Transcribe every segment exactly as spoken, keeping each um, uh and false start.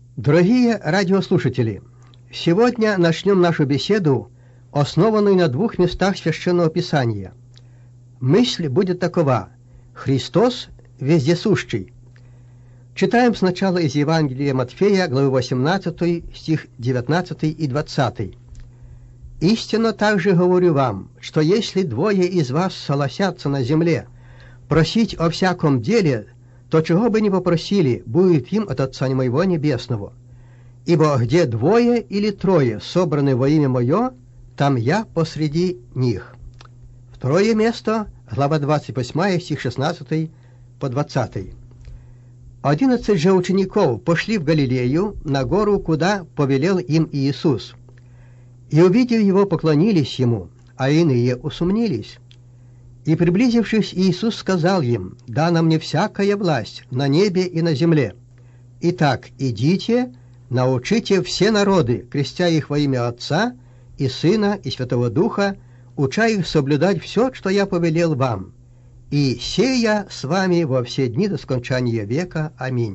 Дорогие радиослушатели, сегодня начнем нашу беседу, основанную на двух местах Священного Писания. Мысль будет такова: Христос вездесущий. Читаем сначала из Евангелия Матфея, главы восемнадцатой, стих девятнадцатый и двадцатый. «Истинно также говорю вам, что если двое из вас согласятся на земле просить о всяком деле, то чего бы ни попросили, будет им от Отца моего Небесного. Ибо где двое или трое собраны во имя Мое, там я посреди них». Второе место, глава двадцать восьмая, стих шестнадцатый по двадцатый. «Одиннадцать же учеников пошли в Галилею, на гору, куда повелел им Иисус. И, увидев Его, поклонились Ему, а иные усомнились. И, приблизившись, Иисус сказал им: «Дана мне всякая власть на небе и на земле. Итак, идите, научите все народы, крестя их во имя Отца и Сына и Святого Духа, уча их соблюдать все, что я повелел вам. И сея с вами во все дни до скончания века. Аминь».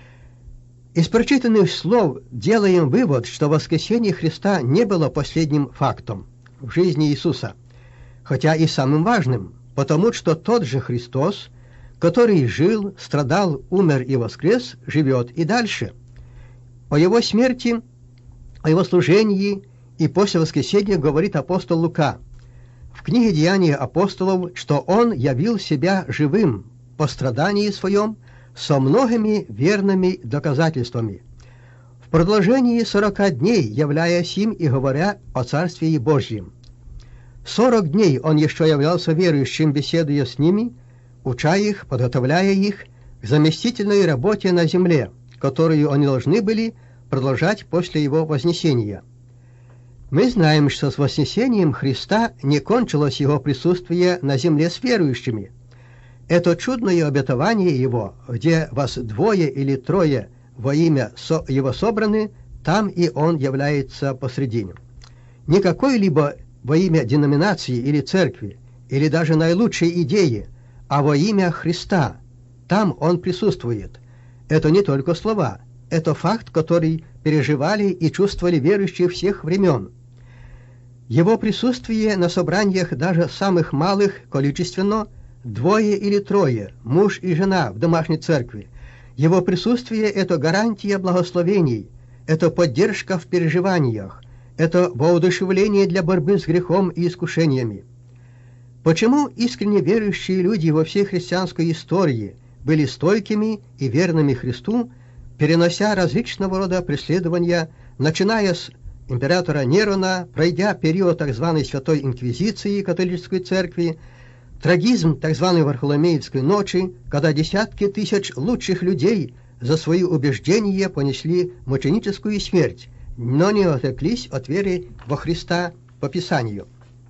Из прочитанных слов делаем вывод, что воскресение Христа не было последним фактом в жизни Иисуса, хотя и самым важным, потому что тот же Христос, который жил, страдал, умер и воскрес, живет и дальше. О Его смерти, о Его служении и после воскресения говорит апостол Лука в книге «Деяния апостолов», что Он явил себя живым по страдании Своем со многими верными доказательствами, в продолжении сорока дней являясь им и говоря о Царстве Божьем. Сорок дней Он еще являлся верующим, беседуя с ними, уча их, подготовляя их к заместительной работе на земле, которую они должны были продолжать после Его вознесения. Мы знаем, что с вознесением Христа не кончилось Его присутствие на земле с верующими. Это чудное обетование Его, где вас двое или трое во имя со Его собраны, там и Он является посредине. Не какой-либо во имя деноминации или церкви, или даже наилучшей идеи, а во имя Христа. Там Он присутствует. Это не только слова, это факт, который переживали и чувствовали верующие всех времен. Его присутствие на собраниях даже самых малых количественно, двое или трое, муж и жена в домашней церкви. Его присутствие – это гарантия благословений, это поддержка в переживаниях, это воодушевление для борьбы с грехом и искушениями. Почему искренне верующие люди во всей христианской истории были стойкими и верными Христу, перенося различного рода преследования, начиная с императора Нерона, пройдя период так званой Святой Инквизиции католической церкви, трагизм так званой Варфоломеевской ночи, когда десятки тысяч лучших людей за свои убеждения понесли мученическую смерть, но не отреклись от веры во Христа по Писанию.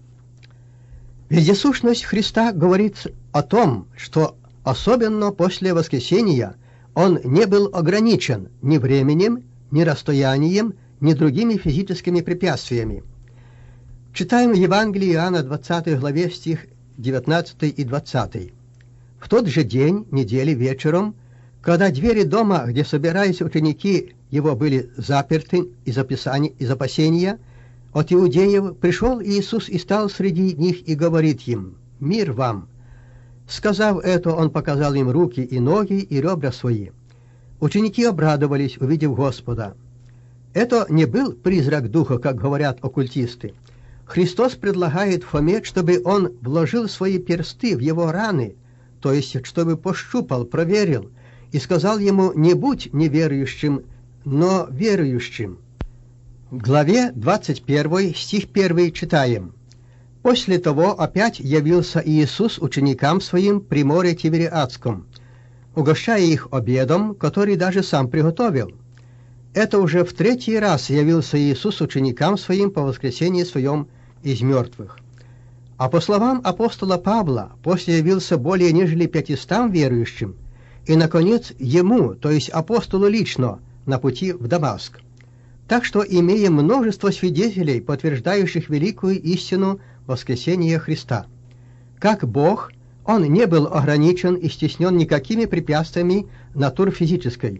Вездесущность Христа говорит о том, что особенно после воскресения Он не был ограничен ни временем, ни расстоянием, ни другими физическими препятствиями. Читаем Евангелие Иоанна, двадцатой главе, стих девятнадцатый и двадцатый. «В тот же день, недели вечером, когда двери дома, где собирались ученики Его, были заперты из описания, из опасения от иудеев, пришел Иисус и стал среди них и говорит им: „Мир вам!“ Сказав это, Он показал им руки и ноги и ребра свои. Ученики обрадовались, увидев Господа. Это не был призрак духа, как говорят оккультисты. Христос предлагает Фоме, чтобы он вложил свои персты в его раны, то есть чтобы пощупал, проверил, и сказал ему: «Не будь неверующим, но верующим». В главе двадцать первой, стих первый читаем: «После того опять явился Иисус ученикам Своим при море Тивериадском, угощая их обедом, который даже Сам приготовил. Это уже в третий раз явился Иисус ученикам Своим по воскресении Своем из мертвых. А по словам апостола Павла, после явился более нежели пятистам верующим, и, наконец, ему, то есть апостолу лично, на пути в Дамаск. Так что имеем множество свидетелей, подтверждающих великую истину воскресения Христа. Как Бог, Он не был ограничен и стеснен никакими препятствиями натуры физической.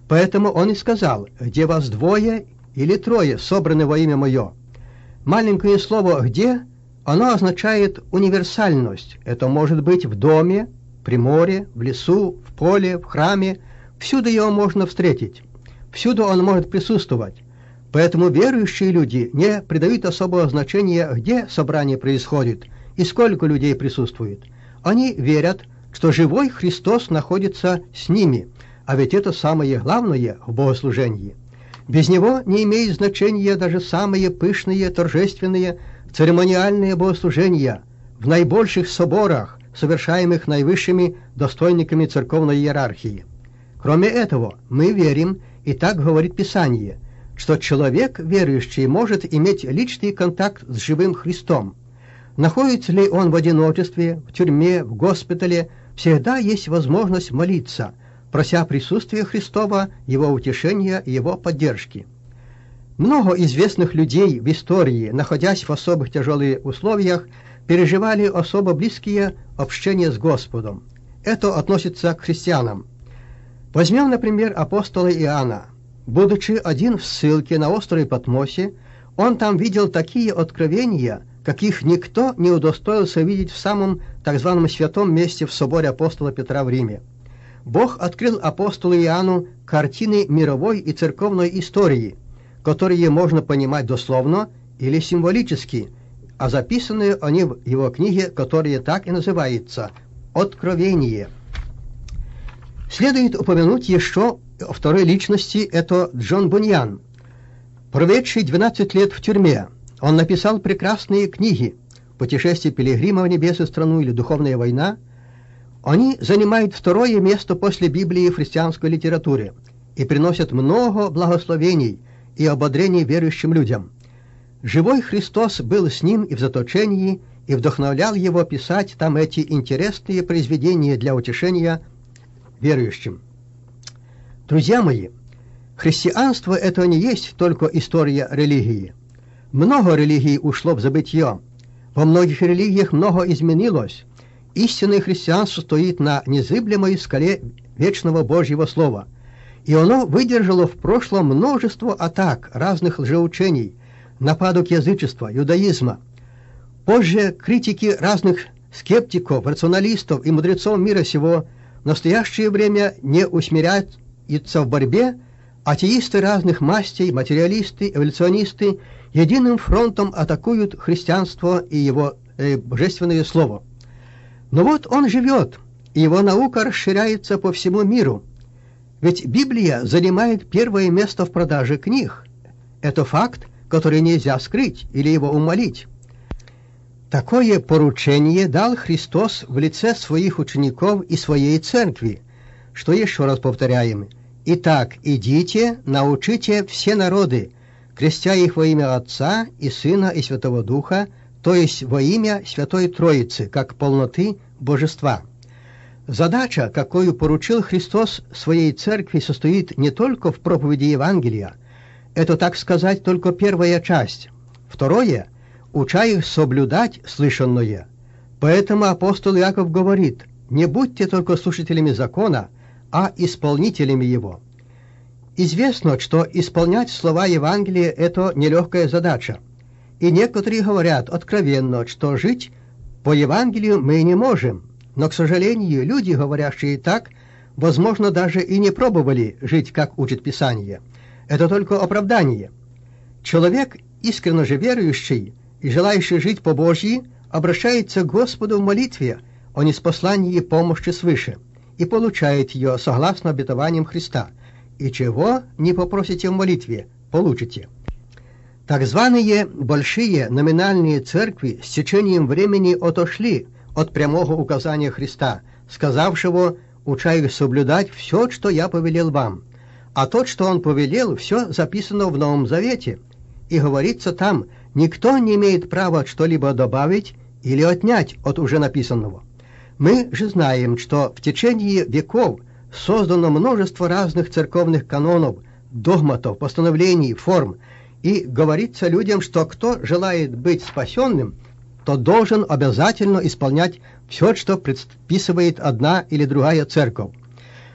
Поэтому он и сказал: «Где вас двое или трое собраны во имя мое». Маленькое слово «где» оно означает универсальность. Это может быть в доме, при море, в лесу, в поле, в храме. Всюду его можно встретить. Всюду он может присутствовать. Поэтому верующие люди не придают особого значения, где собрание происходит и сколько людей присутствует. Они верят, что живой Христос находится с ними, а ведь это самое главное в богослужении. Без него не имеет значения даже самые пышные, торжественные, церемониальные богослужения в наибольших соборах, совершаемых наивысшими достойниками церковной иерархии. Кроме этого, мы верим, и так говорит Писание, что человек, верующий, может иметь личный контакт с живым Христом. Находится ли он в одиночестве, в тюрьме, в госпитале, всегда есть возможность молиться, прося присутствия Христова, Его утешения и Его поддержки. Много известных людей в истории, находясь в особых тяжелых условиях, переживали особо близкие общения с Господом. Это относится к христианам. Возьмем, например, апостола Иоанна. Будучи один в ссылке на острове Патмосе, он там видел такие откровения, каких никто не удостоился видеть в самом так званом святом месте в соборе апостола Петра в Риме. Бог открыл апостолу Иоанну картины мировой и церковной истории, которые можно понимать дословно или символически, а записаны они в его книге, которая так и называется «Откровение». Следует упомянуть еще о второй личности, это Джон Буньян. Проведший двенадцать лет в тюрьме, он написал прекрасные книги «Путешествие пилигрима в небесную страну» или «Духовная война». Они занимают второе место после Библии в христианской литературе и приносят много благословений и ободрений верующим людям. Живой Христос был с ним и в заточении, и вдохновлял его писать там эти интересные произведения для утешения верующим. Друзья мои, христианство – это не есть только история религии. Много религий ушло в забытье. Во многих религиях много изменилось. Истинное христианство стоит на незыблемой скале вечного Божьего Слова. И оно выдержало в прошлом множество атак разных лжеучений, нападок язычества, иудаизма. Позже критики разных скептиков, рационалистов и мудрецов мира сего в настоящее время не усмиряются в борьбе. Атеисты разных мастей, материалисты, эволюционисты единым фронтом атакуют христианство и его э, божественное слово. Но вот он живет, и его наука расширяется по всему миру. Ведь Библия занимает первое место в продаже книг. Это факт, который нельзя скрыть или его умалить. Такое поручение дал Христос в лице своих учеников и своей церкви, что еще раз повторяем: «Итак, идите, научите все народы, крестя их во имя Отца и Сына и Святого Духа, то есть во имя Святой Троицы, как полноты Божества». Задача, какую поручил Христос своей церкви, состоит не только в проповеди Евангелия. Это, так сказать, только первая часть. Второе – уча их соблюдать слышанное. Поэтому апостол Иаков говорит: «Не будьте только слушателями закона, а исполнителями его». Известно, что исполнять слова Евангелия – это нелегкая задача. И некоторые говорят откровенно, что жить по Евангелию мы не можем. Но, к сожалению, люди, говорящие так, возможно, даже и не пробовали жить, как учит Писание. Это только оправдание. Человек, искренне же верующий и желающий жить по Божьи, обращается к Господу в молитве о ниспослании помощи свыше и получает ее согласно обетованиям Христа. И чего не попросите в молитве, получите. Так званые большие номинальные церкви с течением времени отошли от прямого указания Христа, сказавшего: «Уча их соблюдать все, что я повелел вам». А то, что он повелел, все записано в Новом Завете. И говорится там: никто не имеет права что-либо добавить или отнять от уже написанного. Мы же знаем, что в течение веков создано множество разных церковных канонов, догматов, постановлений, форм, и говорится людям, что кто желает быть спасенным, то должен обязательно исполнять все, что предписывает одна или другая церковь.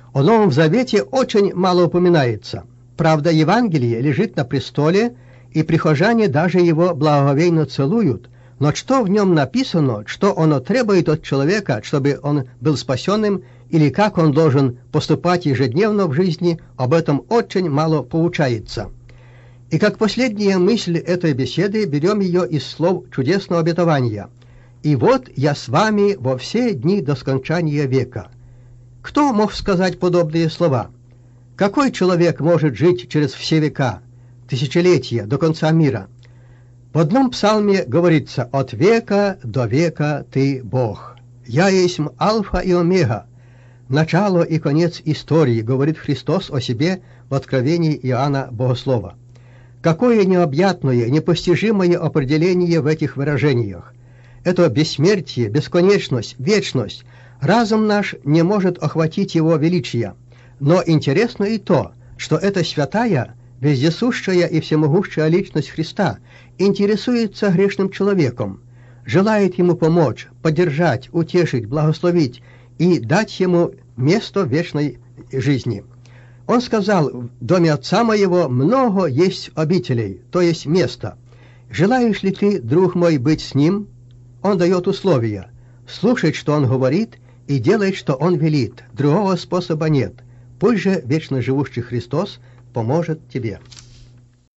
О Новом Завете очень мало упоминается. Правда, Евангелие лежит на престоле, и прихожане даже его благоговейно целуют. Но что в нем написано, что оно требует от человека, чтобы он был спасенным, или как он должен поступать ежедневно в жизни, об этом очень мало получается. И как последняя мысль этой беседы берем ее из слов чудесного обетования. «И вот я с вами во все дни до скончания века». Кто мог сказать подобные слова? Какой человек может жить через все века, тысячелетия, до конца мира? В одном псалме говорится: «От века до века ты Бог. Я есть Альфа и Омега, начало и конец истории», говорит Христос о себе в Откровении Иоанна Богослова. Какое необъятное, непостижимое определение в этих выражениях! Это бессмертие, бесконечность, вечность. Разум наш не может охватить его величия. Но интересно и то, что эта святая, вездесущая и всемогущая личность Христа интересуется грешным человеком, желает ему помочь, поддержать, утешить, благословить и дать ему место вечной жизни. Он сказал: «В доме Отца моего много есть обителей», то есть место. Желаешь ли ты, друг мой, быть с ним? Он дает условия: слушать, что он говорит, и делать, что он велит. Другого способа нет. Пусть же вечно живущий Христос поможет тебе.